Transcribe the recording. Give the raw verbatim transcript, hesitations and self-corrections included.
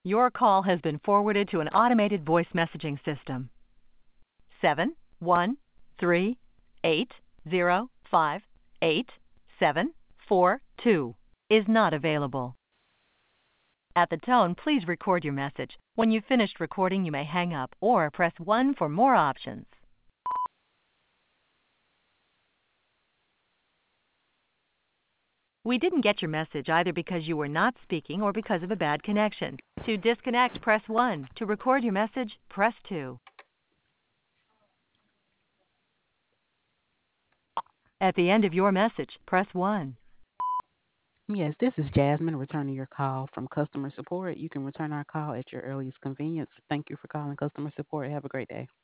Your call has been forwarded to an automated voice messaging system. Seven one three eight zero five eight seven four two is not available. At the tone, please record your message. When you've finished recording, you may hang up or press one for more options. We didn't get your message either because you were not speaking or because of a bad connection. To disconnect, press one. To record your message, press two. At the end of your message, press one. Yes, this is Jasmine returning your call from customer support. You can return our call at your earliest convenience. Thank you for calling customer support. Have a great day.